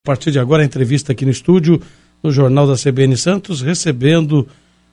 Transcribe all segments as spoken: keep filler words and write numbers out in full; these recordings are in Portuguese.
A partir de agora, a entrevista aqui no estúdio, no Jornal da C B N Santos, recebendo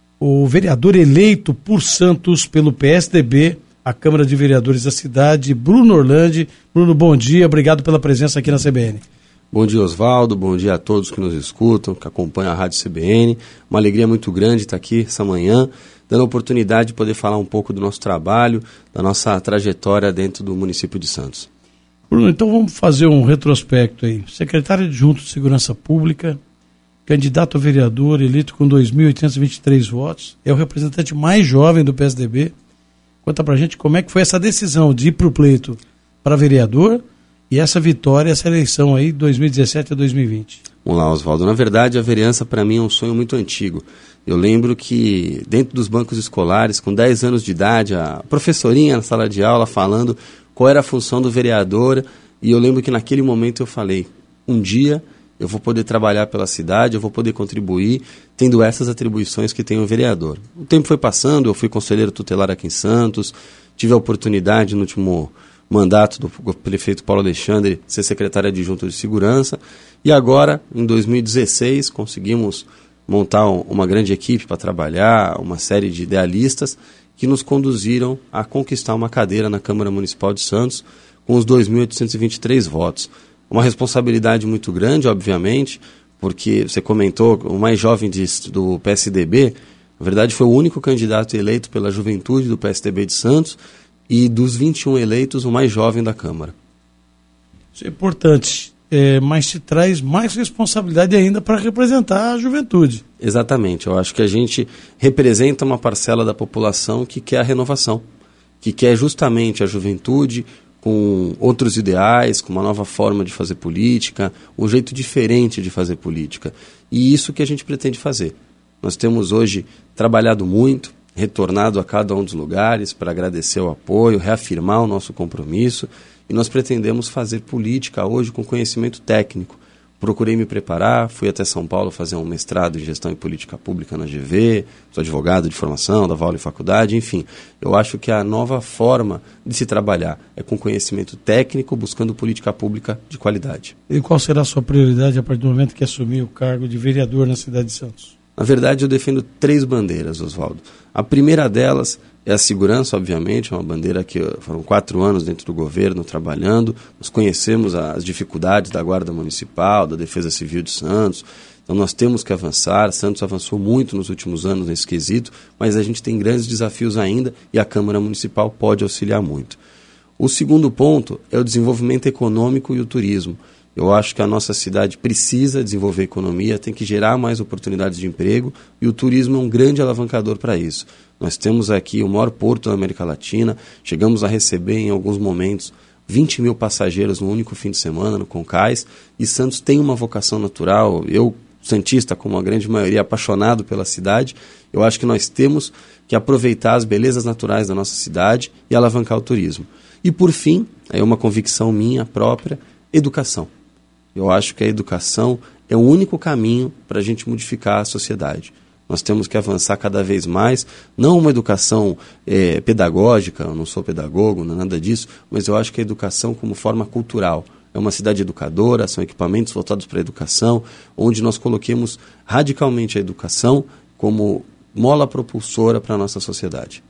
o vereador eleito por Santos pelo P S D B, a Câmara de Vereadores da cidade, Bruno Orlandi. Bruno, bom dia, obrigado pela presença aqui na C B N. Bom dia, Oswaldo, bom dia a todos que nos escutam, que acompanham a Rádio C B N. Uma alegria muito grande estar aqui essa manhã, dando a oportunidade de poder falar um pouco do nosso trabalho, da nossa trajetória dentro do município de Santos. Bruno, então vamos fazer um retrospecto aí. Secretário adjunto de Segurança Pública, candidato a vereador, eleito com dois mil oitocentos e vinte e três votos, é o representante mais jovem do P S D B. Conta pra gente como é que foi essa decisão de ir pro pleito para vereador e essa vitória, essa eleição aí, dois mil e dezessete a dois mil e vinte. Vamos lá, Oswaldo. Na verdade, a vereança para mim é um sonho muito antigo. Eu lembro que dentro dos bancos escolares, com dez anos de idade, a professorinha na sala de aula falando qual era a função do vereador, e eu lembro que naquele momento eu falei, um dia eu vou poder trabalhar pela cidade, eu vou poder contribuir, tendo essas atribuições que tem o vereador. O tempo foi passando, eu fui conselheiro tutelar aqui em Santos, tive a oportunidade no último mandato do prefeito Paulo Alexandre de ser secretário adjunto de segurança, e agora, em dois mil e dezesseis, conseguimos montar um, uma grande equipe para trabalhar, uma série de idealistas, que nos conduziram a conquistar uma cadeira na Câmara Municipal de Santos com os dois mil oitocentos e vinte e três votos. Uma responsabilidade muito grande, obviamente, porque você comentou, o mais jovem de, do P S D B, na verdade foi o único candidato eleito pela juventude do P S D B de Santos e dos vinte e um eleitos, o mais jovem da Câmara. Isso é importante, é, mas se traz mais responsabilidade ainda para representar a juventude. Exatamente, eu acho que a gente representa uma parcela da população que quer a renovação, que quer justamente a juventude com outros ideais, com uma nova forma de fazer política, um jeito diferente de fazer política. E isso que a gente pretende fazer. Nós temos hoje trabalhado muito, retornado a cada um dos lugares para agradecer o apoio, reafirmar o nosso compromisso, e nós pretendemos fazer política hoje com conhecimento técnico. Procurei me preparar, fui até São Paulo fazer um mestrado em Gestão e Política Pública na G V, sou advogado de formação, dava aula em faculdade, enfim. Eu acho que a nova forma de se trabalhar é com conhecimento técnico, buscando política pública de qualidade. E qual será a sua prioridade a partir do momento que assumir o cargo de vereador na cidade de Santos? Na verdade, eu defendo três bandeiras, Oswaldo. A primeira delas é a segurança, obviamente, é uma bandeira que foram quatro anos dentro do governo trabalhando. Nós conhecemos as dificuldades da Guarda Municipal, da Defesa Civil de Santos. Então nós temos que avançar. Santos avançou muito nos últimos anos nesse quesito, mas a gente tem grandes desafios ainda e a Câmara Municipal pode auxiliar muito. O segundo ponto é o desenvolvimento econômico e o turismo. Eu acho que a nossa cidade precisa desenvolver economia, tem que gerar mais oportunidades de emprego e o turismo é um grande alavancador para isso. Nós temos aqui o maior porto da América Latina, chegamos a receber em alguns momentos vinte mil passageiros no único fim de semana no Concais, e Santos tem uma vocação natural. Eu, santista, como a grande maioria, apaixonado pela cidade, eu acho que nós temos que aproveitar as belezas naturais da nossa cidade e alavancar o turismo. E por fim, é uma convicção minha própria, educação. Eu acho que a educação é o único caminho para a gente modificar a sociedade. Nós temos que avançar cada vez mais, não uma educação é, pedagógica, eu não sou pedagogo, não é nada disso, mas eu acho que a educação como forma cultural. É uma cidade educadora, são equipamentos voltados para a educação, onde nós coloquemos radicalmente a educação como mola propulsora para a nossa sociedade.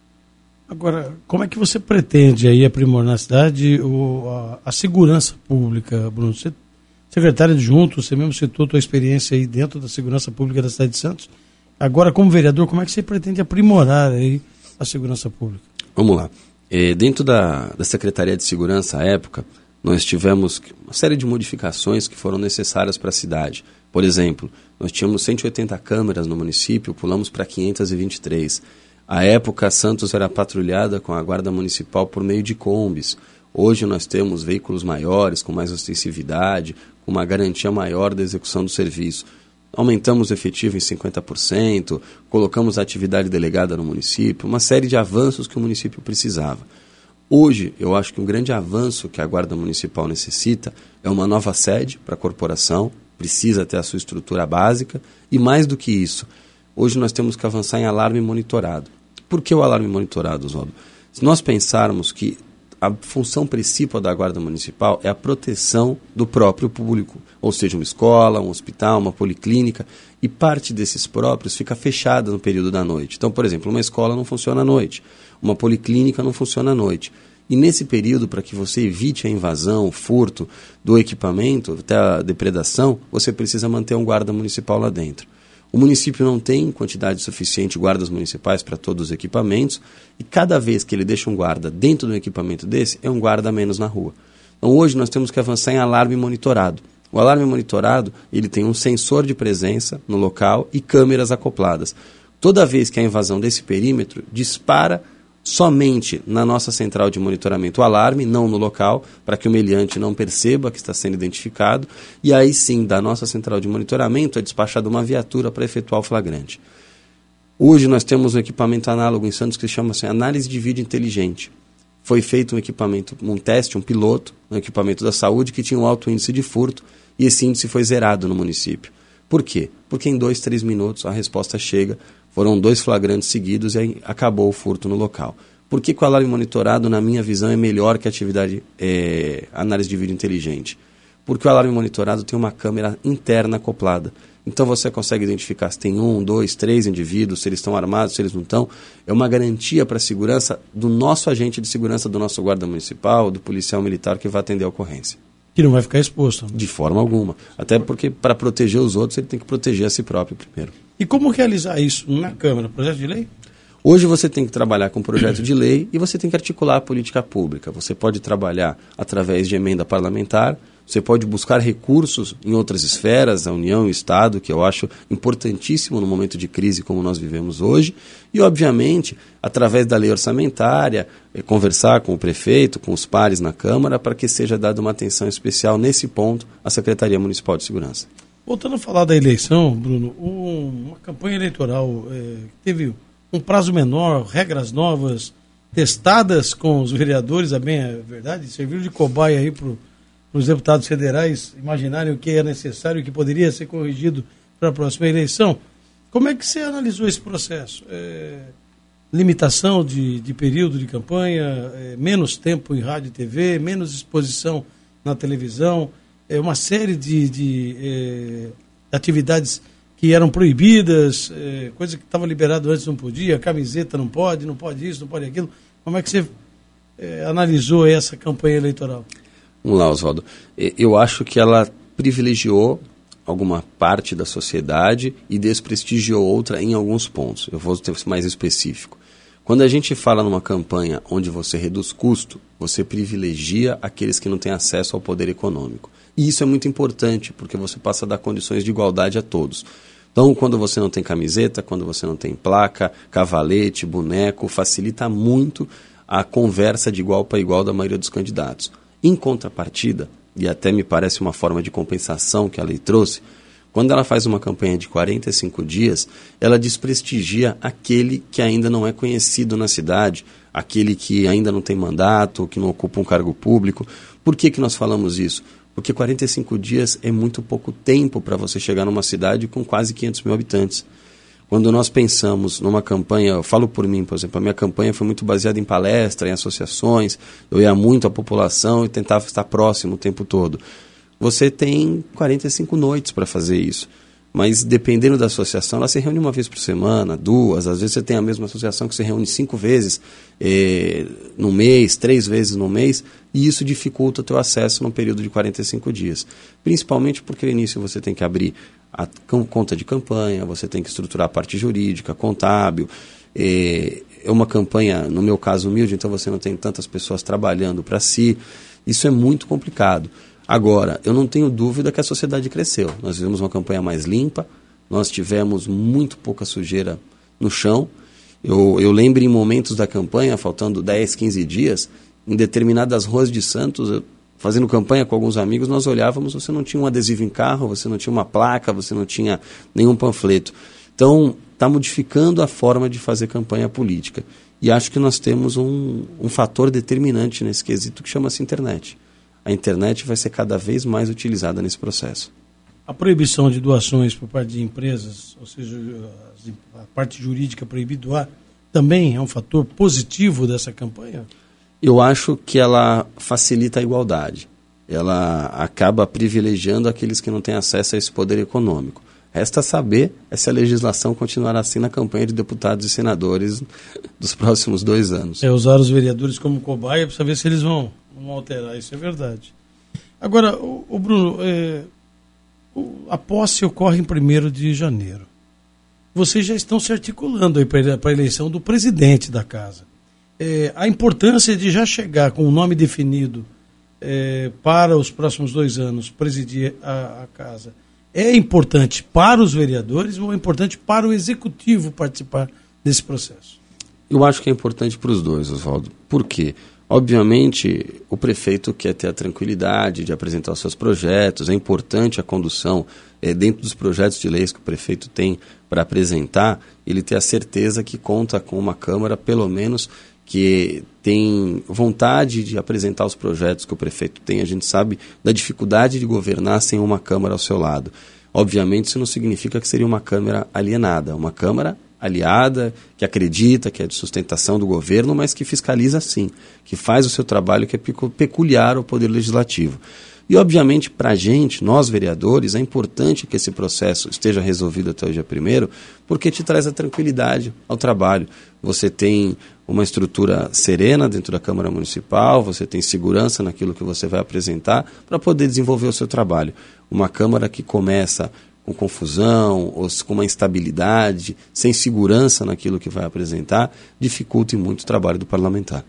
Agora, como é que você pretende aí aprimorar na cidade o, a, a segurança pública, Bruno? Você, secretário adjunto, você mesmo citou a tua experiência aí dentro da segurança pública da cidade de Santos. Agora, como vereador, como é que você pretende aprimorar aí a segurança pública? Vamos lá. É, dentro da, da Secretaria de Segurança, à época, nós tivemos uma série de modificações que foram necessárias para a cidade. Por exemplo, nós tínhamos cento e oitenta câmeras no município, pulamos para quinhentas e vinte e três. À época, Santos era patrulhada com a Guarda Municipal por meio de combis. Hoje nós temos veículos maiores, com mais ostensividade, com uma garantia maior da execução do serviço. Aumentamos o efetivo em cinquenta por cento, colocamos a atividade delegada no município, uma série de avanços que o município precisava. Hoje, eu acho que um grande avanço que a Guarda Municipal necessita é uma nova sede para a corporação, precisa ter a sua estrutura básica, e mais do que isso, hoje nós temos que avançar em alarme monitorado. Por que o alarme monitorado, Oswaldo? Se nós pensarmos que a função principal da Guarda Municipal é a proteção do próprio público, ou seja, uma escola, um hospital, uma policlínica, e parte desses próprios fica fechada no período da noite. Então, por exemplo, uma escola não funciona à noite, uma policlínica não funciona à noite. E nesse período, para que você evite a invasão, o furto do equipamento, até a depredação, você precisa manter um guarda municipal lá dentro. O município não tem quantidade suficiente de guardas municipais para todos os equipamentos, e cada vez que ele deixa um guarda dentro de um equipamento desse, é um guarda a menos na rua. Então hoje nós temos que avançar em alarme monitorado. O alarme monitorado, ele tem um sensor de presença no local e câmeras acopladas. Toda vez que a invasão desse perímetro, dispara somente na nossa central de monitoramento o alarme, não no local, para que o meliante não perceba que está sendo identificado, e aí sim, da nossa central de monitoramento é despachada uma viatura para efetuar o flagrante. Hoje nós temos um equipamento análogo em Santos que se chama assim, análise de vídeo inteligente. Foi feito um equipamento, um teste, um piloto, um equipamento da saúde que tinha um alto índice de furto, e esse índice foi zerado no município. Por quê? Porque em dois, três minutos a resposta chega. Foram dois flagrantes seguidos e aí acabou o furto no local. Por que, que o alarme monitorado, na minha visão, é melhor que a atividade é, análise de vídeo inteligente? Porque o alarme monitorado tem uma câmera interna acoplada. Então você consegue identificar se tem um, dois, três indivíduos, se eles estão armados, se eles não estão. É uma garantia para a segurança do nosso agente de segurança, do nosso guarda municipal, do policial militar que vai atender a ocorrência. Que não vai ficar exposto. Né? De forma alguma. Até porque para proteger os outros ele tem que proteger a si próprio primeiro. E como realizar isso na Câmara? Projeto de lei? Hoje você tem que trabalhar com projeto de lei e você tem que articular a política pública. Você pode trabalhar através de emenda parlamentar, você pode buscar recursos em outras esferas, a União e o Estado, que eu acho importantíssimo no momento de crise como nós vivemos hoje, e obviamente, através da lei orçamentária, conversar com o prefeito, com os pares na Câmara, para que seja dada uma atenção especial nesse ponto à Secretaria Municipal de Segurança. Voltando a falar da eleição, Bruno, um, uma campanha eleitoral é, teve um prazo menor, regras novas, testadas com os vereadores, a bem é verdade, serviram de cobaia aí para os deputados federais imaginarem o que é necessário e o que poderia ser corrigido para a próxima eleição. Como é que você analisou esse processo? É, limitação de, de período de campanha, é, menos tempo em rádio e T V, menos exposição na televisão, é, uma série de, de é, atividades que eram proibidas, é, coisa que estava liberado antes não podia, camiseta não pode, não pode isso, não pode aquilo. Como é que você é, analisou essa campanha eleitoral? Vamos lá, Oswaldo. Eu acho que ela privilegiou alguma parte da sociedade e desprestigiou outra em alguns pontos. Eu vou ser mais específico. Quando a gente fala numa campanha onde você reduz custo, você privilegia aqueles que não têm acesso ao poder econômico. E isso é muito importante, porque você passa a dar condições de igualdade a todos. Então, quando você não tem camiseta, quando você não tem placa, cavalete, boneco, facilita muito a conversa de igual para igual da maioria dos candidatos. Em contrapartida, e até me parece uma forma de compensação que a lei trouxe, quando ela faz uma campanha de quarenta e cinco dias, ela desprestigia aquele que ainda não é conhecido na cidade, aquele que ainda não tem mandato, que não ocupa um cargo público. Por que que nós falamos isso? Porque quarenta e cinco dias é muito pouco tempo para você chegar numa cidade com quase quinhentos mil habitantes. Quando nós pensamos numa campanha, eu falo por mim, por exemplo, a minha campanha foi muito baseada em palestra, em associações, eu ia muito à população e tentava estar próximo o tempo todo. Você tem quarenta e cinco noites para fazer isso, mas dependendo da associação, ela se reúne uma vez por semana, duas, às vezes você tem a mesma associação que se reúne cinco vezes eh, no mês, três vezes no mês, e isso dificulta o teu acesso num período de quarenta e cinco dias. Principalmente porque no início você tem que abrir a conta de campanha, você tem que estruturar a parte jurídica, contábil, é uma campanha, no meu caso, humilde, então você não tem tantas pessoas trabalhando para si, isso é muito complicado. Agora, eu não tenho dúvida que a sociedade cresceu, nós tivemos uma campanha mais limpa, nós tivemos muito pouca sujeira no chão, eu, eu lembro em momentos da campanha, faltando dez, quinze dias, em determinadas ruas de Santos, eu, fazendo campanha com alguns amigos, nós olhávamos, você não tinha um adesivo em carro, você não tinha uma placa, você não tinha nenhum panfleto. Então, está modificando a forma de fazer campanha política. E acho que nós temos um, um fator determinante nesse quesito que chama-se internet. A internet vai ser cada vez mais utilizada nesse processo. A proibição de doações por parte de empresas, ou seja, a parte jurídica proibir doar, também é um fator positivo dessa campanha? Eu acho que ela facilita a igualdade. Ela acaba privilegiando aqueles que não têm acesso a esse poder econômico. Resta saber se a legislação continuará assim na campanha de deputados e senadores dos próximos dois anos. É usar os vereadores como cobaia para saber se eles vão, vão alterar, isso é verdade. Agora, o, o Bruno, é, o, a posse ocorre em primeiro de janeiro. Vocês já estão se articulando aí para a eleição do presidente da casa. É, a importância de já chegar com o nome definido é, para os próximos dois anos presidir a, a casa é importante para os vereadores ou é importante para o executivo participar desse processo? Eu acho que é importante para os dois, Oswaldo. Por quê? Obviamente, o prefeito quer ter a tranquilidade de apresentar os seus projetos, é importante a condução é, dentro dos projetos de leis que o prefeito tem para apresentar, ele ter a certeza que conta com uma Câmara, pelo menos, que tem vontade de apresentar os projetos que o prefeito tem. A gente sabe da dificuldade de governar sem uma Câmara ao seu lado. Obviamente, isso não significa que seria uma Câmara alienada, uma Câmara aliada, que acredita, que é de sustentação do governo, mas que fiscaliza sim, que faz o seu trabalho que é peculiar ao Poder Legislativo. E, obviamente, para a gente, nós vereadores, é importante que esse processo esteja resolvido até o dia primeiro, porque te traz a tranquilidade ao trabalho. Você tem uma estrutura serena dentro da Câmara Municipal, você tem segurança naquilo que você vai apresentar para poder desenvolver o seu trabalho. Uma Câmara que começa com confusão, ou com uma instabilidade, sem segurança naquilo que vai apresentar, dificulta muito o trabalho do parlamentar.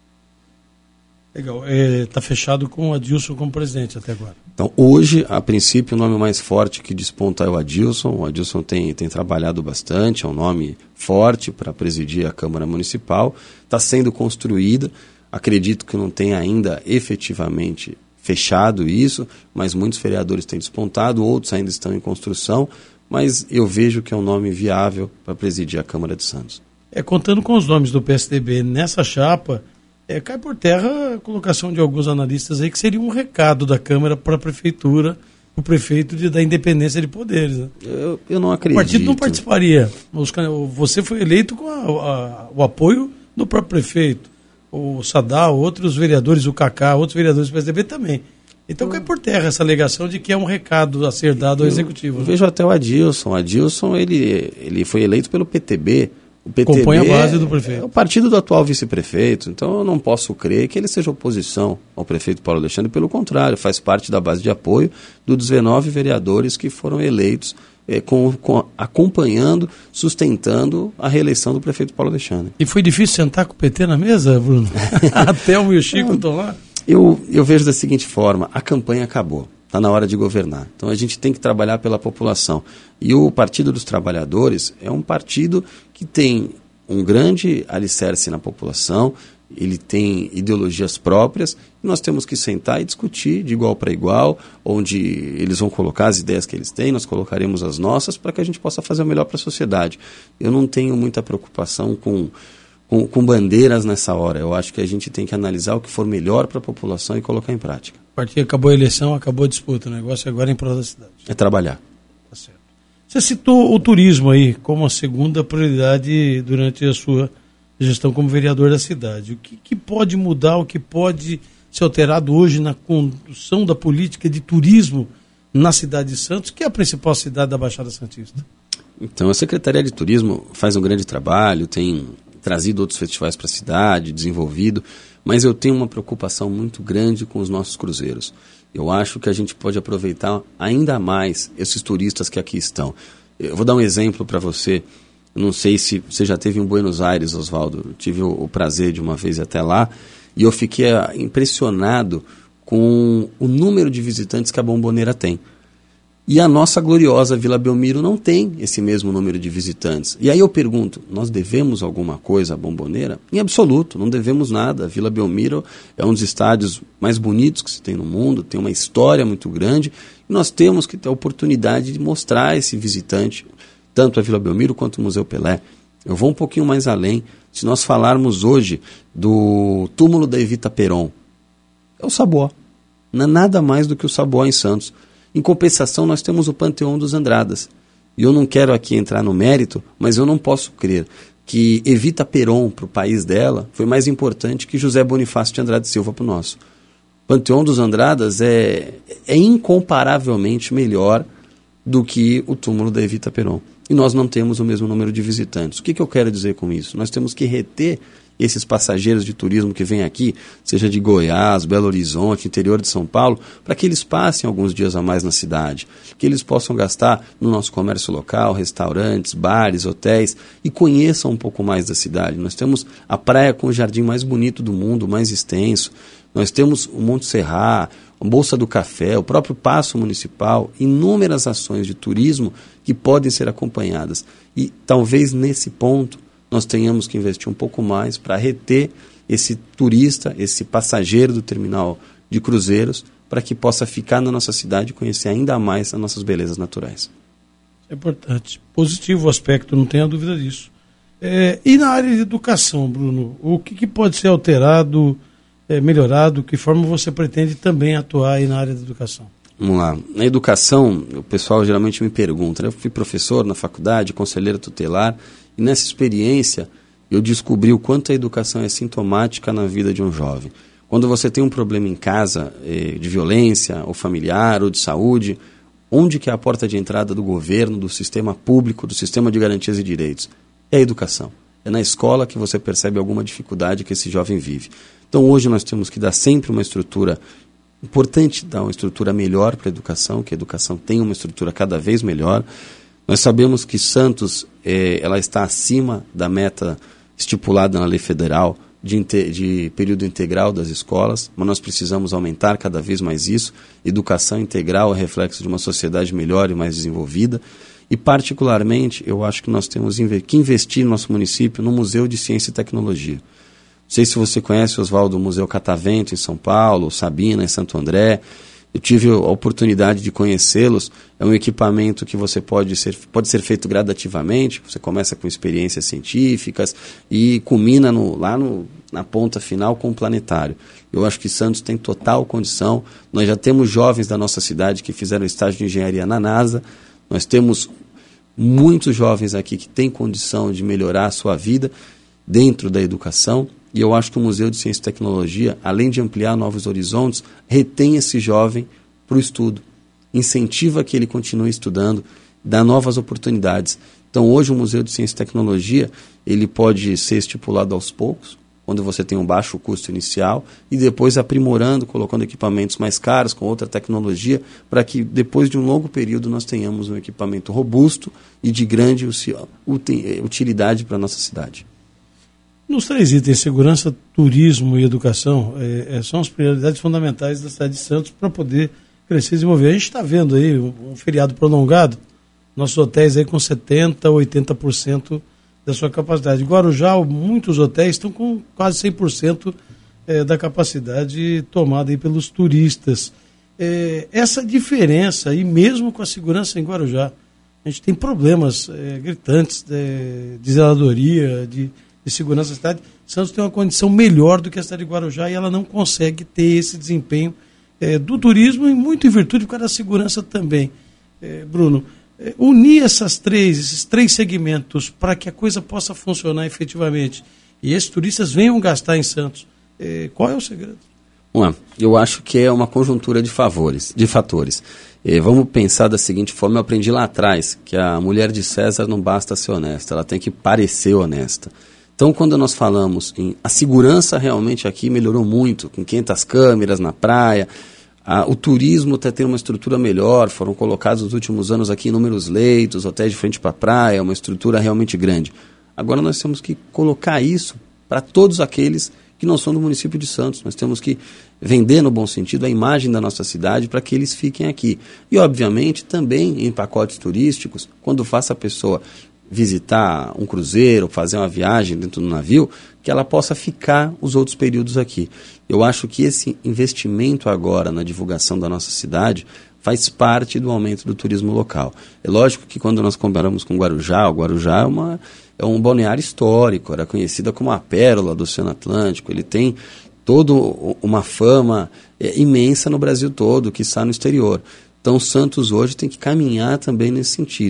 Legal. Está é, fechado com o Adilson como presidente até agora. Então, hoje, a princípio, o nome mais forte que desponta é o Adilson. O Adilson tem, tem trabalhado bastante, é um nome forte para presidir a Câmara Municipal. Está sendo construída. Acredito que não tem ainda efetivamente fechado isso, mas muitos vereadores têm despontado, outros ainda estão em construção, mas eu vejo que é um nome viável para presidir a Câmara de Santos. É, contando com os nomes do P S D B nessa chapa, é, cai por terra a colocação de alguns analistas aí que seria um recado da Câmara para a Prefeitura, o prefeito de, da independência de poderes. Né? Eu, eu não acredito. O partido não participaria. Os, você foi eleito com a, a, o apoio do próprio prefeito. O Sadal, outros vereadores, o Cacá, outros vereadores do P S D B também. Então cai por terra essa alegação de que é um recado a ser dado ao eu, Executivo. Eu né? vejo até o Adilson. O Adilson ele, ele foi eleito pelo P T B. O P T B compõe a base do prefeito. É o partido do atual vice-prefeito, então eu não posso crer que ele seja oposição ao prefeito Paulo Alexandre, pelo contrário, faz parte da base de apoio dos dezenove vereadores que foram eleitos é, com, com, acompanhando, sustentando a reeleição do prefeito Paulo Alexandre. E foi difícil sentar com o P T na mesa, Bruno? Até o meu Chico estão lá? Eu, eu vejo da seguinte forma, a campanha acabou. Está na hora de governar. Então a gente tem que trabalhar pela população. E o Partido dos Trabalhadores é um partido que tem um grande alicerce na população, ele tem ideologias próprias, e nós temos que sentar e discutir de igual para igual, onde eles vão colocar as ideias que eles têm, nós colocaremos as nossas, para que a gente possa fazer o melhor para a sociedade. Eu não tenho muita preocupação com... Com, com bandeiras nessa hora. Eu acho que a gente tem que analisar o que for melhor para a população e colocar em prática. A partir que acabou a eleição, acabou a disputa. O negócio agora é em prol da cidade. É trabalhar. Tá certo. Você citou o turismo aí como a segunda prioridade durante a sua gestão como vereador da cidade. O que, que pode mudar, o que pode ser alterado hoje na condução da política de turismo na cidade de Santos, que é a principal cidade da Baixada Santista? Então, a Secretaria de Turismo faz um grande trabalho, tem trazido outros festivais para a cidade, desenvolvido, mas eu tenho uma preocupação muito grande com os nossos cruzeiros. Eu acho que a gente pode aproveitar ainda mais esses turistas que aqui estão. Eu vou dar um exemplo para você. Eu não sei se você já esteve em Buenos Aires, Oswaldo. Eu tive o, o prazer de uma vez ir até lá e eu fiquei impressionado com o número de visitantes que a Bombonera tem. E a nossa gloriosa Vila Belmiro não tem esse mesmo número de visitantes. E aí eu pergunto, nós devemos alguma coisa à Bombonera? Em absoluto, não devemos nada. A Vila Belmiro é um dos estádios mais bonitos que se tem no mundo, tem uma história muito grande, e nós temos que ter a oportunidade de mostrar esse visitante, tanto a Vila Belmiro quanto o Museu Pelé. Eu vou um pouquinho mais além. Se nós falarmos hoje do túmulo da Evita Peron, é o Sabuó. Não é nada mais do que o Sabuó em Santos. Em compensação, nós temos o Panteão dos Andradas. E eu não quero aqui entrar no mérito, mas eu não posso crer que Evita Peron para o país dela foi mais importante que José Bonifácio de Andrade Silva para o nosso. O Panteão dos Andradas é, é incomparavelmente melhor do que o túmulo da Evita Peron. E nós não temos o mesmo número de visitantes. O que, que eu quero dizer com isso? Nós temos que reter esses passageiros de turismo que vêm aqui, seja de Goiás, Belo Horizonte, interior de São Paulo, para que eles passem alguns dias a mais na cidade, que eles possam gastar no nosso comércio local, restaurantes, bares, hotéis, e conheçam um pouco mais da cidade. Nós temos a praia com o jardim mais bonito do mundo, mais extenso, nós temos o Monte Serra, a Bolsa do Café, o próprio Paço Municipal, inúmeras ações de turismo que podem ser acompanhadas. E talvez nesse ponto nós tenhamos que investir um pouco mais para reter esse turista, esse passageiro do terminal de cruzeiros, para que possa ficar na nossa cidade e conhecer ainda mais as nossas belezas naturais. É importante. Positivo o aspecto, não tenha dúvida disso. É, e na área de educação, Bruno, o que, que pode ser alterado, é, melhorado? Que forma você pretende também atuar aí na área da educação? Vamos lá. Na educação, o pessoal geralmente me pergunta, né? Eu fui professor na faculdade, conselheiro tutelar, e nessa experiência eu descobri o quanto a educação é sintomática na vida de um jovem. Quando você tem um problema em casa, eh, de violência, ou familiar, ou de saúde, onde que é a porta de entrada do governo, do sistema público, do sistema de garantias e direitos? É a educação. É na escola que você percebe alguma dificuldade que esse jovem vive. Então hoje nós temos que dar sempre uma estrutura importante, dar uma estrutura melhor para a educação, que a educação tenha uma estrutura cada vez melhor. Nós sabemos que Santos eh, ela está acima da meta estipulada na lei federal de, inte- de período integral das escolas, mas nós precisamos aumentar cada vez mais isso. Educação integral é reflexo de uma sociedade melhor e mais desenvolvida. E, particularmente, eu acho que nós temos que investir no nosso município no Museu de Ciência e Tecnologia. Não sei se você conhece, Oswaldo, o Museu Catavento em São Paulo, Sabina em Santo André. Eu tive a oportunidade de conhecê-los. É um equipamento que você pode ser, pode ser feito gradativamente. Você começa com experiências científicas e culmina no, lá no, na ponta final com o planetário. Eu acho que Santos tem total condição. Nós já temos jovens da nossa cidade que fizeram estágio de engenharia na NASA. Nós temos muitos jovens aqui que têm condição de melhorar a sua vida dentro da educação. E eu acho que o Museu de Ciência e Tecnologia, além de ampliar novos horizontes, retém esse jovem para o estudo, incentiva que ele continue estudando, dá novas oportunidades. Então hoje o Museu de Ciência e Tecnologia ele pode ser estipulado aos poucos, quando você tem um baixo custo inicial, e depois aprimorando, colocando equipamentos mais caros, com outra tecnologia, para que depois de um longo período nós tenhamos um equipamento robusto e de grande utilidade para a nossa cidade. Nos três itens, segurança, turismo e educação, é, é, são as prioridades fundamentais da cidade de Santos para poder crescer e desenvolver. A gente está vendo aí um, um feriado prolongado, nossos hotéis aí com setenta por cento, oitenta por cento da sua capacidade. Guarujá, muitos hotéis estão com quase cem por cento é, da capacidade tomada aí pelos turistas. É, essa diferença, e mesmo com a segurança em Guarujá, a gente tem problemas é, gritantes de, de zeladoria, de de segurança da cidade. Santos tem uma condição melhor do que a cidade de Guarujá e ela não consegue ter esse desempenho é, do turismo e muito em virtude por causa da segurança também. É, Bruno, é, unir essas três, esses três segmentos para que a coisa possa funcionar efetivamente e esses turistas venham gastar em Santos, é, qual é o segredo? Bom, eu acho que é uma conjuntura de favores, de fatores. É, vamos pensar da seguinte forma, eu aprendi lá atrás que a mulher de César não basta ser honesta, ela tem que parecer honesta. Então, quando nós falamos em... A segurança realmente aqui melhorou muito, com quinhentas câmeras na praia. A, o turismo está tendo uma estrutura melhor, foram colocados nos últimos anos aqui inúmeros leitos, hotéis de frente para a praia, uma estrutura realmente grande. Agora nós temos que colocar isso para todos aqueles que não são do município de Santos. Nós temos que vender, no bom sentido, a imagem da nossa cidade para que eles fiquem aqui. E, obviamente, também em pacotes turísticos, quando faça a pessoa visitar um cruzeiro, fazer uma viagem dentro do navio, que ela possa ficar os outros períodos aqui. Eu acho que esse investimento agora na divulgação da nossa cidade faz parte do aumento do turismo local. É lógico que quando nós comparamos com Guarujá, o Guarujá é, uma, é um balneário histórico, era conhecida como a pérola do Oceano Atlântico, ele tem toda uma fama é, imensa no Brasil todo, que está no exterior. Então Santos hoje tem que caminhar também nesse sentido.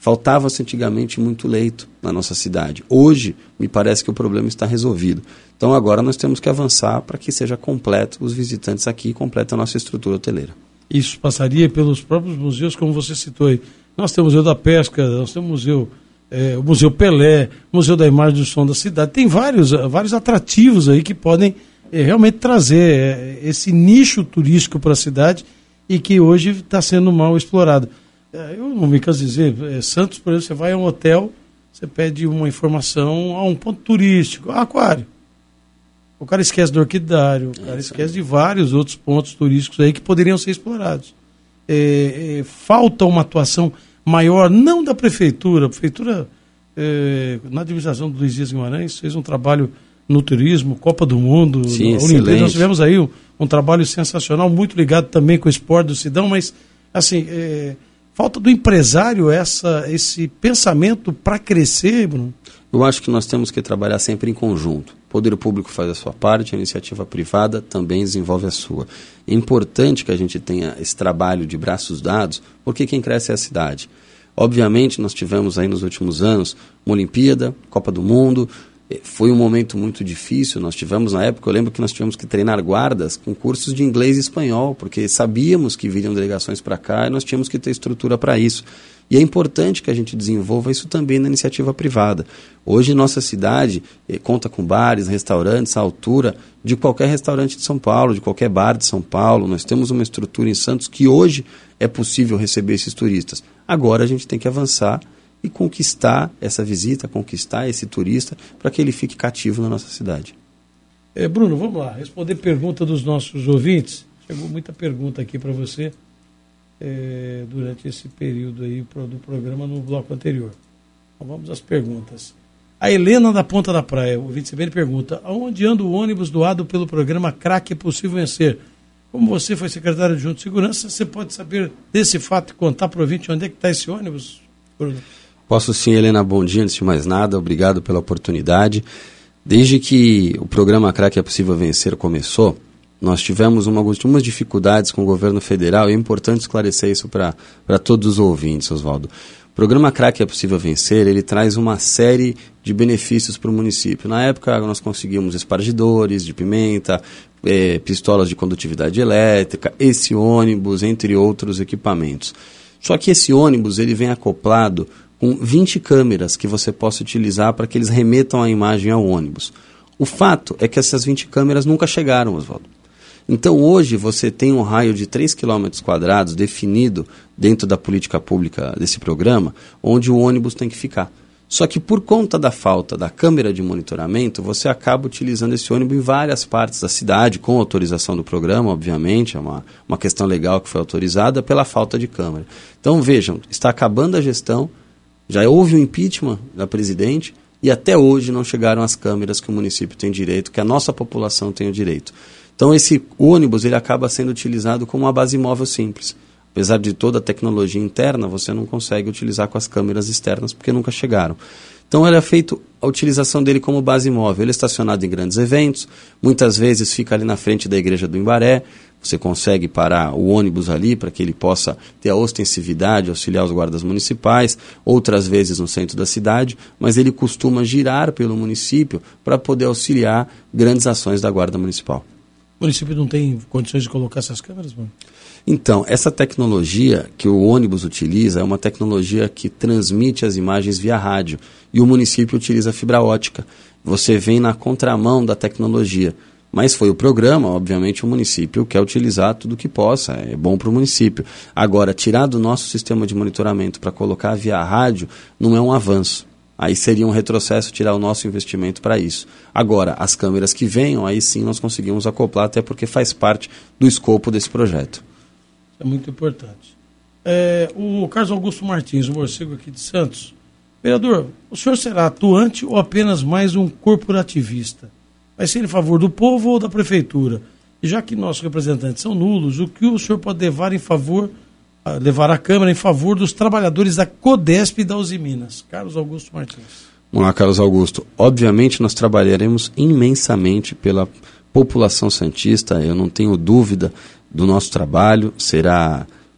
Faltava-se antigamente muito leito na nossa cidade. Hoje, me parece que o problema está resolvido. Então agora nós temos que avançar para que seja completo os visitantes aqui e completa a nossa estrutura hoteleira. Isso passaria pelos próprios museus, como você citou aí. Nós temos o Museu da Pesca, nós temos o Museu, é, o Museu Pelé, o Museu da Imagem do Som da Cidade. Tem vários, vários atrativos aí que podem é, realmente trazer é, esse nicho turístico para a cidade e que hoje está sendo mal explorado. É, eu não me canso de dizer, é, Santos, por exemplo, você vai a um hotel, você pede uma informação a um ponto turístico, a aquário. O cara esquece do orquidário, o cara esquece de vários outros pontos turísticos aí que poderiam ser explorados. É, é, falta uma atuação maior, não da prefeitura. A prefeitura, é, na administração do Luiz Dias Guimarães, fez um trabalho no turismo, Copa do Mundo, Sim, Olimpíada. Nós tivemos aí um, um trabalho sensacional, muito ligado também com o esporte do Sidão, mas assim, é, falta do empresário essa, esse pensamento para crescer, Bruno. Eu acho que nós temos que trabalhar sempre em conjunto. O poder público faz a sua parte, a iniciativa privada também desenvolve a sua. É importante que a gente tenha esse trabalho de braços dados, porque quem cresce é a cidade. Obviamente, nós tivemos aí nos últimos anos uma Olimpíada, Copa do Mundo, foi um momento muito difícil. Nós tivemos, na época, eu lembro que nós tivemos que treinar guardas com cursos de inglês e espanhol, porque sabíamos que viriam delegações para cá e nós tínhamos que ter estrutura para isso. E é importante que a gente desenvolva isso também na iniciativa privada. Hoje, nossa cidade eh, conta com bares, restaurantes à altura de qualquer restaurante de São Paulo, de qualquer bar de São Paulo. Nós temos uma estrutura em Santos que hoje é possível receber esses turistas. Agora a gente tem que avançar e conquistar essa visita, conquistar esse turista para que ele fique cativo na nossa cidade. É, Bruno, vamos lá, responder pergunta dos nossos ouvintes. Chegou muita pergunta aqui para você. É, durante esse período aí do programa no bloco anterior. Então vamos às perguntas. A Helena da Ponta da Praia, o ouvinte C B N pergunta: aonde anda o ônibus doado pelo programa Crack é Possível Vencer? Como você foi secretário adjunto de segurança, você pode saber desse fato e contar para o ouvinte onde é que está esse ônibus, Bruno? Posso sim, Helena, bom dia, antes de mais nada, obrigado pela oportunidade. Desde que o programa Crack é Possível Vencer começou, nós tivemos uma, algumas dificuldades com o governo federal e é importante esclarecer isso para todos os ouvintes, Oswaldo. O programa Crack é Possível Vencer, ele traz uma série de benefícios para o município. Na época nós conseguimos espargidores de pimenta, é, pistolas de condutividade elétrica, esse ônibus, entre outros equipamentos. Só que esse ônibus ele vem acoplado com vinte câmeras que você possa utilizar para que eles remetam a imagem ao ônibus. O fato é que essas vinte câmeras nunca chegaram, Oswaldo. Então hoje você tem um raio de três quilômetros quadrados definido dentro da política pública desse programa, onde o ônibus tem que ficar. Só que por conta da falta da câmera de monitoramento, você acaba utilizando esse ônibus em várias partes da cidade, com autorização do programa, obviamente, é uma, uma questão legal que foi autorizada pela falta de câmera. Então vejam, está acabando a gestão, já houve um impeachment da presidente, e até hoje não chegaram as câmeras que o município tem direito, que a nossa população tem o direito. Então esse ônibus ele acaba sendo utilizado como uma base móvel simples. Apesar de toda a tecnologia interna, você não consegue utilizar com as câmeras externas porque nunca chegaram. Então ele é feito a utilização dele como base móvel. Ele é estacionado em grandes eventos, muitas vezes fica ali na frente da igreja do Imbaré, você consegue parar o ônibus ali para que ele possa ter a ostensividade, auxiliar os guardas municipais, outras vezes no centro da cidade, mas ele costuma girar pelo município para poder auxiliar grandes ações da Guarda Municipal. O município não tem condições de colocar essas câmeras, mano? Então, essa tecnologia que o ônibus utiliza é uma tecnologia que transmite as imagens via rádio e o município utiliza fibra ótica. Você vem na contramão da tecnologia. Mas foi o programa, obviamente o município quer utilizar tudo que possa, é bom para o município. Agora, tirar do nosso sistema de monitoramento para colocar via rádio não é um avanço. Aí seria um retrocesso tirar o nosso investimento para isso. Agora, as câmeras que venham, aí sim nós conseguimos acoplar, até porque faz parte do escopo desse projeto. É muito importante. É, o Carlos Augusto Martins, o morcego aqui de Santos. Vereador, o senhor será atuante ou apenas mais um corporativista? Vai ser em favor do povo ou da prefeitura? E já que nossos representantes são nulos, o que o senhor pode levar em favor, levar a Câmara em favor dos trabalhadores da Codesp e da Uzi Minas? Carlos Augusto Martins. Vamos lá, Carlos Augusto. Obviamente nós trabalharemos imensamente pela população santista, eu não tenho dúvida do nosso trabalho, será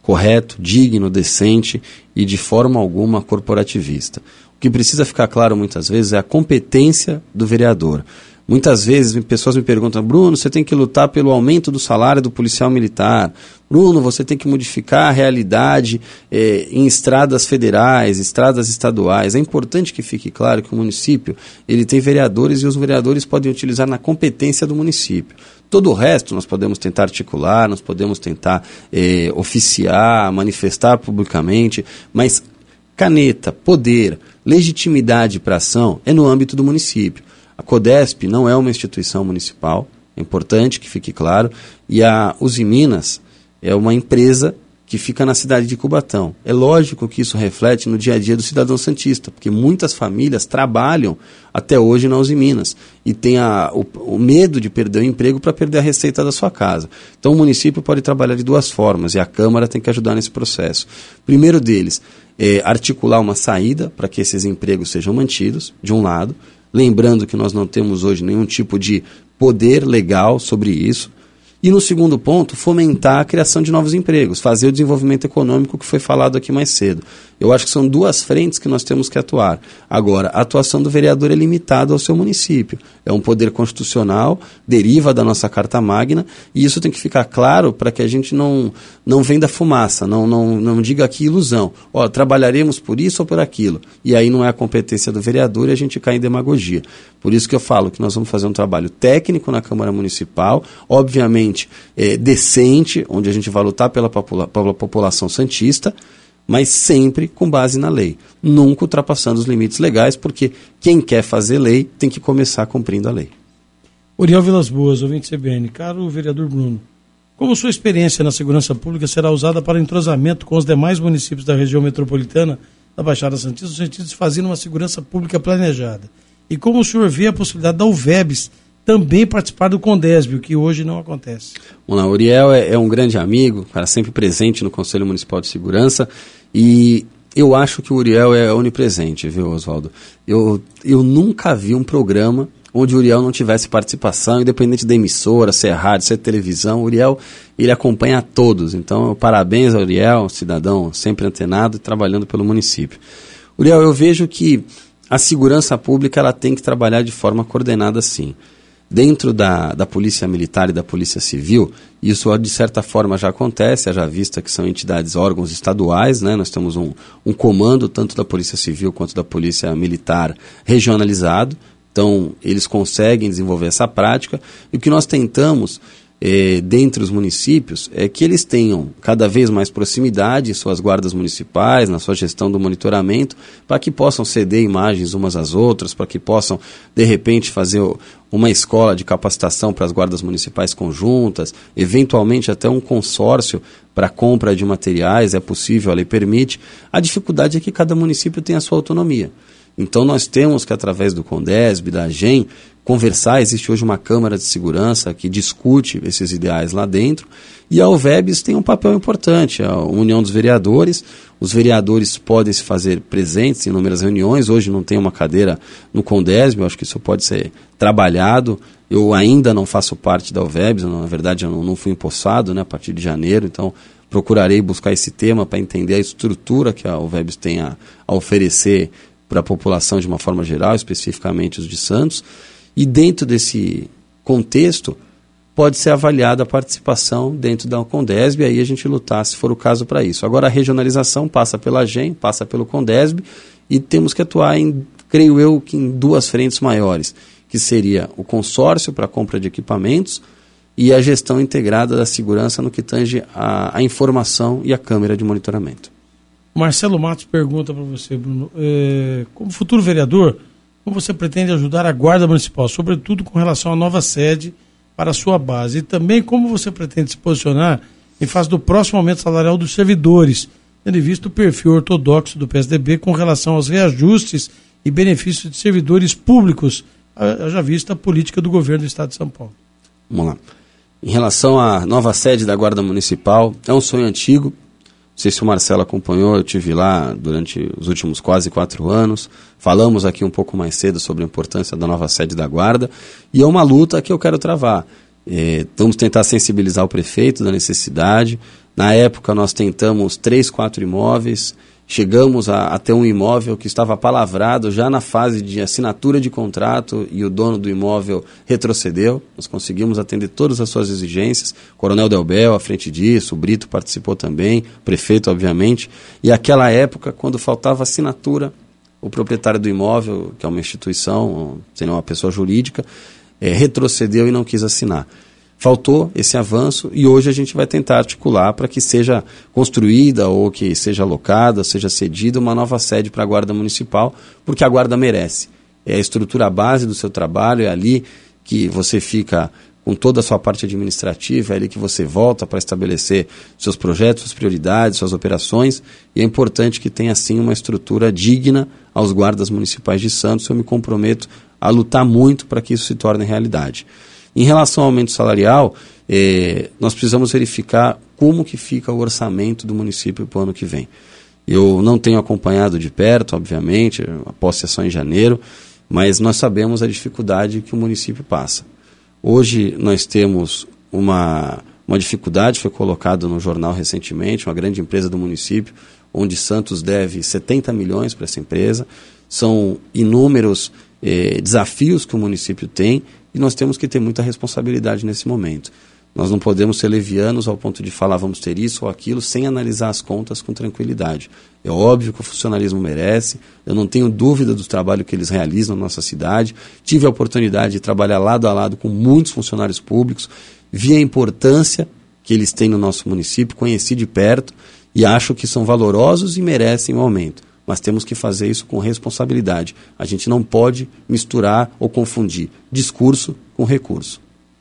correto, digno, decente e de forma alguma corporativista. O que precisa ficar claro muitas vezes é a competência do vereador. Muitas vezes pessoas me perguntam: Bruno, você tem que lutar pelo aumento do salário do policial militar. Bruno, você tem que modificar a realidade eh, em estradas federais, estradas estaduais. É importante que fique claro que o município ele tem vereadores e os vereadores podem utilizar na competência do município. Todo o resto nós podemos tentar articular, nós podemos tentar eh, oficiar, manifestar publicamente, mas caneta, poder, legitimidade para ação é no âmbito do município. A CODESP não é uma instituição municipal, é importante que fique claro, e a Usiminas é uma empresa que fica na cidade de Cubatão. É lógico que isso reflete no dia a dia do cidadão santista, porque muitas famílias trabalham até hoje na Usiminas e tem a, o, o medo de perder o emprego para perder a receita da sua casa. Então o município pode trabalhar de duas formas e a Câmara tem que ajudar nesse processo. Primeiro deles é articular uma saída para que esses empregos sejam mantidos, de um lado. Lembrando que nós não temos hoje nenhum tipo de poder legal sobre isso. E no segundo ponto, fomentar a criação de novos empregos, fazer o desenvolvimento econômico que foi falado aqui mais cedo. Eu acho que são duas frentes que nós temos que atuar. Agora, a atuação do vereador é limitada ao seu município. É um poder constitucional, deriva da nossa Carta Magna, e isso tem que ficar claro para que a gente não, não venda fumaça, não, não, não diga aqui ilusão. Ó, trabalharemos por isso ou por aquilo. E aí não é a competência do vereador e a gente cai em demagogia. Por isso que eu falo que nós vamos fazer um trabalho técnico na Câmara Municipal, obviamente é, decente, onde a gente vai lutar pela, popula- pela população santista, mas sempre com base na lei, nunca ultrapassando os limites legais, porque quem quer fazer lei tem que começar cumprindo a lei. Uriel Vilas Boas, ouvinte C B N. Caro vereador Bruno, como sua experiência na segurança pública será usada para entrosamento com os demais municípios da região metropolitana da Baixada Santista, no sentido de fazer uma segurança pública planejada? E como o senhor vê a possibilidade da U V E B S também participar do CONDESB, o que hoje não acontece? Vamos lá, o Uriel é, é um grande amigo, cara sempre presente no Conselho Municipal de Segurança, e eu acho que o Uriel é onipresente, viu, Oswaldo? Eu, eu nunca vi um programa onde o Uriel não tivesse participação, independente da emissora, se é rádio, se é televisão. O Uriel, ele acompanha a todos, então parabéns ao Uriel, cidadão sempre antenado e trabalhando pelo município. Uriel, eu vejo que a segurança pública ela tem que trabalhar de forma coordenada, sim. Dentro da, da Polícia Militar e da Polícia Civil, isso de certa forma já acontece, já vista que são entidades, órgãos estaduais, né? Nós temos um, um comando tanto da Polícia Civil quanto da Polícia Militar regionalizado, então eles conseguem desenvolver essa prática, e o que nós tentamos É, dentre os municípios, é que eles tenham cada vez mais proximidade em suas guardas municipais, na sua gestão do monitoramento, para que possam ceder imagens umas às outras, para que possam, de repente, fazer uma escola de capacitação para as guardas municipais conjuntas, eventualmente até um consórcio para compra de materiais, é possível, a lei permite. A dificuldade é que cada município tem a sua autonomia. Então nós temos que, através do CONDESB, da AGEM, conversar. Existe hoje uma Câmara de Segurança que discute esses ideais lá dentro, e a U V E B S tem um papel importante, a União dos Vereadores. Os vereadores podem se fazer presentes em inúmeras reuniões. Hoje não tem uma cadeira no CONDESB, eu acho que isso pode ser trabalhado. Eu ainda não faço parte da U V E B S, na verdade eu não, não fui empossado, né, a partir de janeiro, então procurarei buscar esse tema para entender a estrutura que a U V E B S tem a, a oferecer para a população de uma forma geral, especificamente os de Santos. E dentro desse contexto, pode ser avaliada a participação dentro da CONDESB, e aí a gente lutar, se for o caso, para isso. Agora, a regionalização passa pela AGEM, passa pelo CONDESB, e temos que atuar, em, creio eu, que em duas frentes maiores, que seria o consórcio para a compra de equipamentos e a gestão integrada da segurança no que tange a, a informação e a câmera de monitoramento. Marcelo Matos pergunta para você, Bruno, é, como futuro vereador, como você pretende ajudar a Guarda Municipal, sobretudo com relação à nova sede para a sua base, e também como você pretende se posicionar em face do próximo aumento salarial dos servidores, tendo visto o perfil ortodoxo do P S D B com relação aos reajustes e benefícios de servidores públicos, já vista a política do governo do Estado de São Paulo. Vamos lá. Em relação à nova sede da Guarda Municipal, é um sonho antigo. Não sei se o Marcelo acompanhou, eu estive lá durante os últimos quase quatro anos. Falamos aqui um pouco mais cedo sobre a importância da nova sede da Guarda, e é uma luta que eu quero travar. É, vamos tentar sensibilizar o prefeito da necessidade. Na época nós tentamos três, quatro imóveis, chegamos a, a ter um imóvel que estava palavrado já na fase de assinatura de contrato e o dono do imóvel retrocedeu. Nós conseguimos atender todas as suas exigências. Coronel Delbel à frente disso, o Brito participou também, o prefeito obviamente. E aquela época, quando faltava assinatura, o proprietário do imóvel, que é uma instituição, seria uma pessoa jurídica, é, retrocedeu e não quis assinar. Faltou esse avanço e hoje a gente vai tentar articular para que seja construída ou que seja alocada, seja cedida uma nova sede para a Guarda Municipal, porque a Guarda merece. É a estrutura base do seu trabalho, é ali que você fica com toda a sua parte administrativa, é ali que você volta para estabelecer seus projetos, suas prioridades, suas operações, e é importante que tenha, sim, uma estrutura digna aos guardas municipais de Santos. Eu me comprometo a lutar muito para que isso se torne realidade. Em relação ao aumento salarial, eh, nós precisamos verificar como que fica o orçamento do município para o ano que vem. Eu não tenho acompanhado de perto, obviamente, a posse é só em janeiro, mas nós sabemos a dificuldade que o município passa. Hoje nós temos uma, uma dificuldade, foi colocado no jornal recentemente, uma grande empresa do município, onde Santos deve setenta milhões para essa empresa. São inúmeros eh, desafios que o município tem, e nós temos que ter muita responsabilidade nesse momento. Nós não podemos ser levianos ao ponto de falar vamos ter isso ou aquilo sem analisar as contas com tranquilidade. É óbvio que o funcionalismo merece, eu não tenho dúvida do trabalho que eles realizam na nossa cidade. Tive a oportunidade de trabalhar lado a lado com muitos funcionários públicos, vi a importância que eles têm no nosso município, conheci de perto e acho que são valorosos e merecem um aumento. Mas temos que fazer isso com responsabilidade. A gente não pode misturar ou confundir discurso com recurso.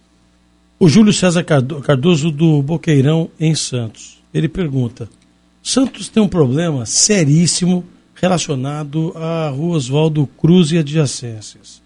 O Júlio César Cardoso, do Boqueirão, em Santos, ele pergunta: Santos tem um problema seríssimo relacionado à Rua Oswaldo Cruz e adjacências.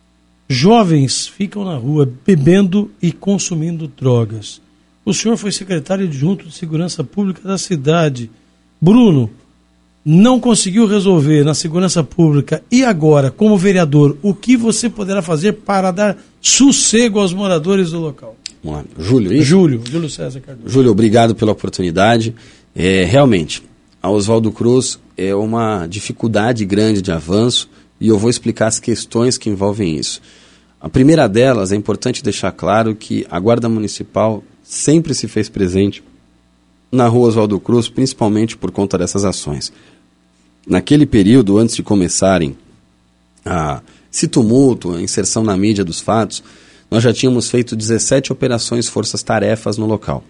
Jovens ficam na rua bebendo e consumindo drogas. O senhor foi secretário adjunto de Segurança Pública da cidade. Bruno, não conseguiu resolver na segurança pública e agora, como vereador, o que você poderá fazer para dar sossego aos moradores do local? Vamos lá. Júlio, isso? Júlio, Júlio César Cardoso. Júlio, obrigado pela oportunidade. É, realmente, a Oswaldo Cruz é uma dificuldade grande de avanço e eu vou explicar as questões que envolvem isso. A primeira delas, é importante deixar claro que a Guarda Municipal sempre se fez presente na Rua Oswaldo Cruz, principalmente por conta dessas ações. Naquele período, antes de começarem a, esse tumulto, a inserção na mídia dos fatos, nós já tínhamos feito dezessete operações forças-tarefas no local.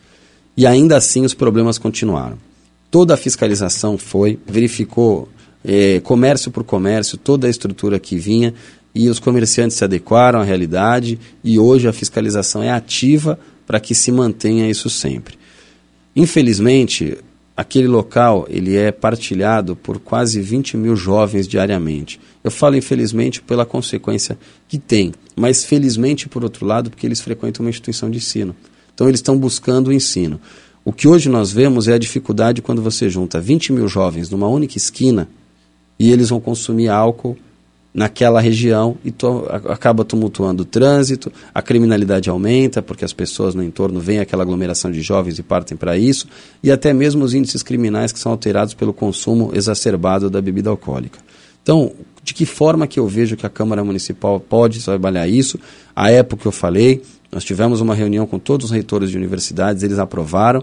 E ainda assim os problemas continuaram. Toda a fiscalização foi, verificou eh, comércio por comércio, toda a estrutura que vinha, e os comerciantes se adequaram à realidade, e hoje a fiscalização é ativa para que se mantenha isso sempre. Infelizmente, aquele local ele é partilhado por quase vinte mil jovens diariamente. Eu falo infelizmente pela consequência que tem, mas felizmente por outro lado porque eles frequentam uma instituição de ensino. Então eles estão buscando o ensino. O que hoje nós vemos é a dificuldade quando você junta vinte mil jovens numa única esquina e eles vão consumir álcool naquela região e to- acaba tumultuando o trânsito, a criminalidade aumenta porque as pessoas no entorno veem aquela aglomeração de jovens e partem para isso, e até mesmo os índices criminais que são alterados pelo consumo exacerbado da bebida alcoólica. Então, de que forma que eu vejo que a Câmara Municipal pode trabalhar isso? À época que eu falei, nós tivemos uma reunião com todos os reitores de universidades, eles aprovaram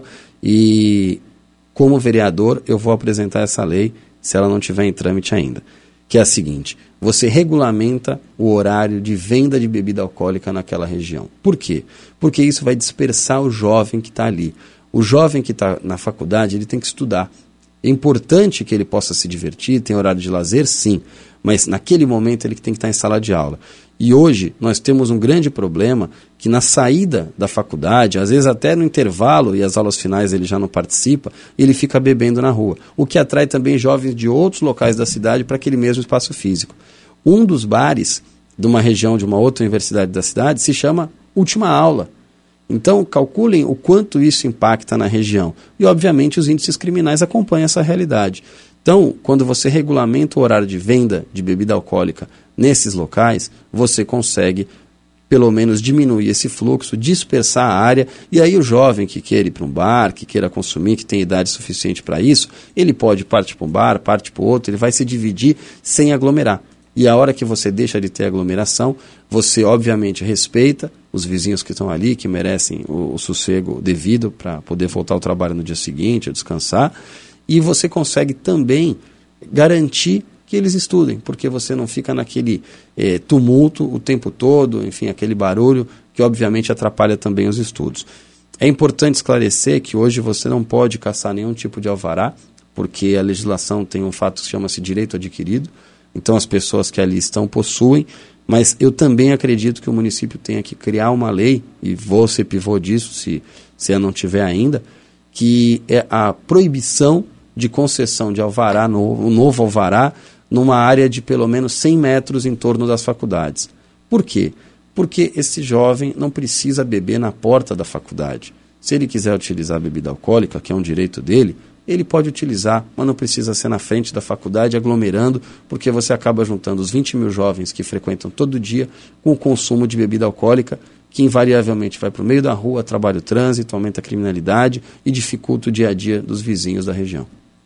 e, como vereador, eu vou apresentar essa lei se ela não estiver em trâmite ainda, que é a seguinte: você regulamenta o horário de venda de bebida alcoólica naquela região. Por quê? Porque isso vai dispersar o jovem que está ali. O jovem que está na faculdade, ele tem que estudar. É importante que ele possa se divertir, tem horário de lazer, sim, mas naquele momento ele tem que estar em sala de aula. E hoje nós temos um grande problema que na saída da faculdade, às vezes até no intervalo e as aulas finais ele já não participa, ele fica bebendo na rua, o que atrai também jovens de outros locais da cidade para aquele mesmo espaço físico. Um dos bares de uma região de uma outra universidade da cidade se chama Última Aula. Então, calculem o quanto isso impacta na região. E, obviamente, os índices criminais acompanham essa realidade. Então, quando você regulamenta o horário de venda de bebida alcoólica nesses locais, você consegue pelo menos diminuir esse fluxo, dispersar a área, e aí o jovem que queira ir para um bar, que queira consumir, que tem idade suficiente para isso, ele pode partir para um bar, parte para o outro, ele vai se dividir sem aglomerar. E a hora que você deixa de ter aglomeração, você obviamente respeita os vizinhos que estão ali, que merecem o, o sossego devido para poder voltar ao trabalho no dia seguinte, a descansar, e você consegue também garantir que eles estudem, porque você não fica naquele eh, tumulto o tempo todo, enfim, aquele barulho que obviamente atrapalha também os estudos. É importante esclarecer que hoje você não pode caçar nenhum tipo de alvará, porque a legislação tem um fato que chama-se direito adquirido, então as pessoas que ali estão possuem, mas eu também acredito que o município tenha que criar uma lei, e vou ser pivô disso se, se eu não tiver ainda, que é a proibição de concessão de alvará, novo, um novo alvará, numa área de pelo menos cem metros em torno das faculdades. Por quê? Porque esse jovem não precisa beber na porta da faculdade. Se ele quiser utilizar a bebida alcoólica, que é um direito dele, ele pode utilizar, mas não precisa ser na frente da faculdade aglomerando, porque você acaba juntando os vinte mil jovens que frequentam todo dia com o consumo de bebida alcoólica, que invariavelmente vai para o meio da rua, atrapalha o trânsito, aumenta a criminalidade e dificulta o dia a dia dos vizinhos da região.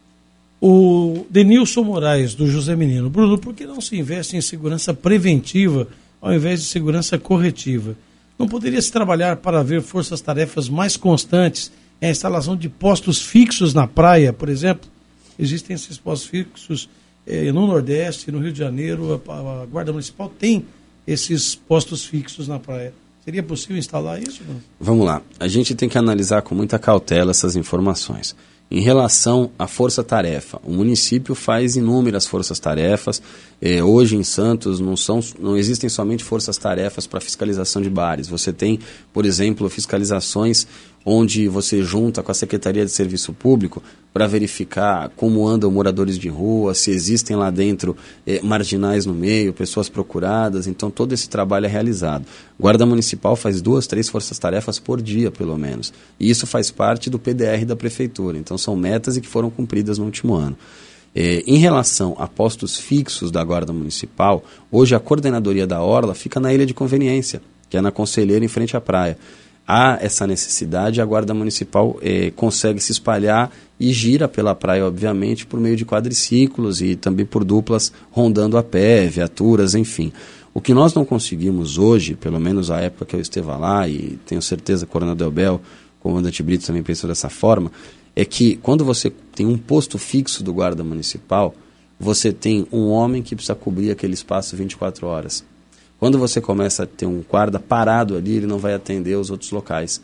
O Denilson Moraes, do José Menino. Bruno, por que não se investe em segurança preventiva ao invés de segurança corretiva? Não poderia se trabalhar para haver forças-tarefas mais constantes em a instalação de postos fixos na praia, por exemplo? Existem esses postos fixos eh, no Nordeste, no Rio de Janeiro, a, a Guarda Municipal tem esses postos fixos na praia. Seria possível instalar isso? Não? Vamos lá. A gente tem que analisar com muita cautela essas informações. Em relação à força-tarefa, o município faz inúmeras forças-tarefas. Eh, hoje em Santos não, são, não existem somente forças-tarefas para fiscalização de bares. Você tem, por exemplo, fiscalizações onde você junta com a Secretaria de Serviço Público para verificar como andam moradores de rua, se existem lá dentro eh, marginais no meio, pessoas procuradas. Então todo esse trabalho é realizado. Guarda Municipal faz duas, três forças-tarefas por dia, pelo menos. E isso faz parte do P D R da Prefeitura. Então são metas e que foram cumpridas no último ano. Eh, em relação a postos fixos da Guarda Municipal, hoje a coordenadoria da Orla fica na Ilha de Conveniência, que é na Conselheira, em frente à praia. Há essa necessidade, a Guarda Municipal eh, consegue se espalhar e gira pela praia, obviamente, por meio de quadriciclos e também por duplas rondando a pé, viaturas, enfim. O que nós não conseguimos hoje, pelo menos a época que eu esteve lá, e tenho certeza que o Coronel Delbel, o comandante Brito também pensou dessa forma, é que quando você tem um posto fixo do Guarda Municipal, você tem um homem que precisa cobrir aquele espaço vinte e quatro horas. Quando você começa a ter um guarda parado ali, ele não vai atender os outros locais.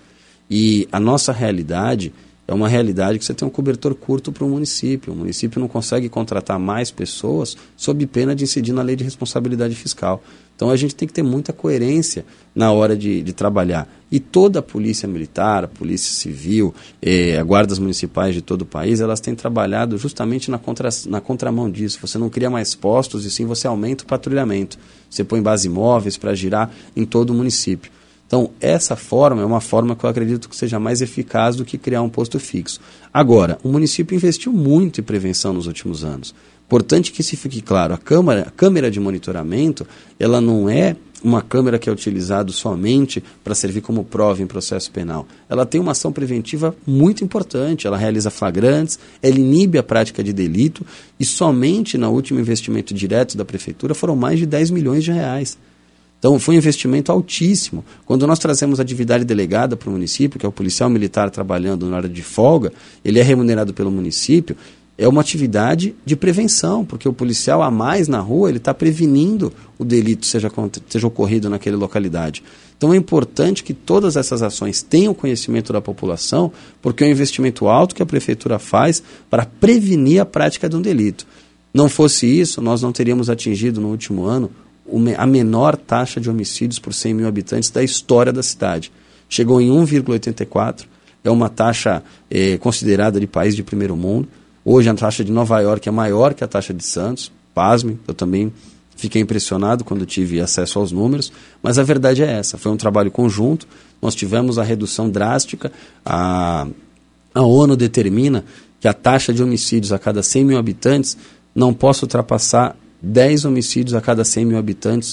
E a nossa realidade é uma realidade que você tem um cobertor curto para o município. O município não consegue contratar mais pessoas sob pena de incidir na lei de responsabilidade fiscal. Então a gente tem que ter muita coerência na hora de, de trabalhar. E toda a polícia militar, a polícia civil, eh, as guardas municipais de todo o país, elas têm trabalhado justamente na, contra, na contramão disso. Você não cria mais postos e sim você aumenta o patrulhamento. Você põe base móveis para girar em todo o município. Então, essa forma é uma forma que eu acredito que seja mais eficaz do que criar um posto fixo. Agora, o município investiu muito em prevenção nos últimos anos. Importante que se fique claro, a câmara, a câmera de monitoramento, ela não é uma câmera que é utilizada somente para servir como prova em processo penal. Ela tem uma ação preventiva muito importante, ela realiza flagrantes, ela inibe a prática de delito e somente no último investimento direto da Prefeitura foram mais de dez milhões de reais. Então foi um investimento altíssimo. Quando nós trazemos a atividade delegada para o município, que é o policial militar trabalhando na hora de folga, ele é remunerado pelo município, é uma atividade de prevenção, porque o policial a mais na rua, ele está prevenindo o delito seja, seja ocorrido naquela localidade. Então é importante que todas essas ações tenham conhecimento da população, porque é um investimento alto que a Prefeitura faz para prevenir a prática de um delito. Não fosse isso, nós não teríamos atingido no último ano a menor taxa de homicídios por cem mil habitantes da história da cidade. Chegou em um vírgula oitenta e quatro, é uma taxa eh, considerada de país de primeiro mundo. Hoje a taxa de Nova York é maior que a taxa de Santos, pasme, eu também fiquei impressionado quando tive acesso aos números, mas a verdade é essa, foi um trabalho conjunto, nós tivemos a redução drástica, a, a ONU determina que a taxa de homicídios a cada cem mil habitantes não possa ultrapassar dez homicídios a cada cem mil habitantes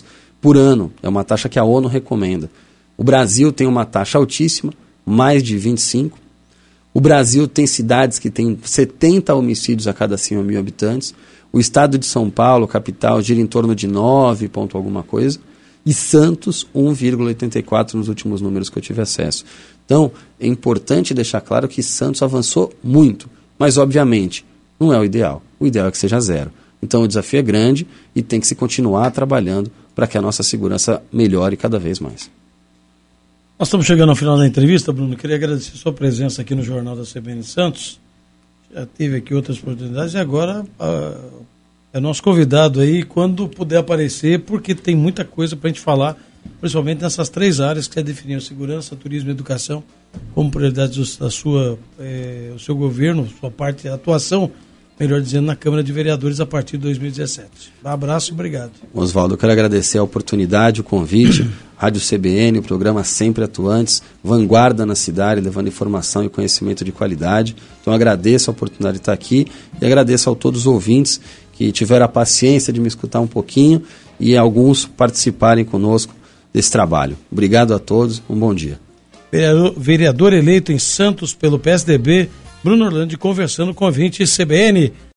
por ano. É uma taxa que a ONU recomenda. O Brasil tem uma taxa altíssima, mais de vinte e cinco. O Brasil tem cidades que têm setenta homicídios a cada cem mil habitantes. O estado de São Paulo, capital, gira em torno de nove ponto alguma coisa. E Santos, um vírgula oitenta e quatro nos últimos números que eu tive acesso. Então, é importante deixar claro que Santos avançou muito. Mas, obviamente, não é o ideal. O ideal é que seja zero. Então, o desafio é grande e tem que se continuar trabalhando para que a nossa segurança melhore cada vez mais. Nós estamos chegando ao final da entrevista, Bruno. Queria agradecer a sua presença aqui no Jornal da C B N Santos. Já tive aqui outras oportunidades e agora uh, é nosso convidado aí quando puder aparecer, porque tem muita coisa para a gente falar, principalmente nessas três áreas que você definiu: segurança, turismo e educação, como prioridades da sua, eh, o seu governo, sua parte de atuação, melhor dizendo, na Câmara de Vereadores a partir de dois mil e dezessete. Um abraço e obrigado. Oswaldo, eu quero agradecer a oportunidade, o convite. Rádio C B N, o programa Sempre Atuantes, vanguarda na cidade, levando informação e conhecimento de qualidade. Então agradeço a oportunidade de estar aqui e agradeço a todos os ouvintes que tiveram a paciência de me escutar um pouquinho e alguns participarem conosco desse trabalho. Obrigado a todos, um bom dia. Vereador, vereador eleito em Santos pelo P S D B, Bruno Orlandi, conversando com o ouvinte C B N.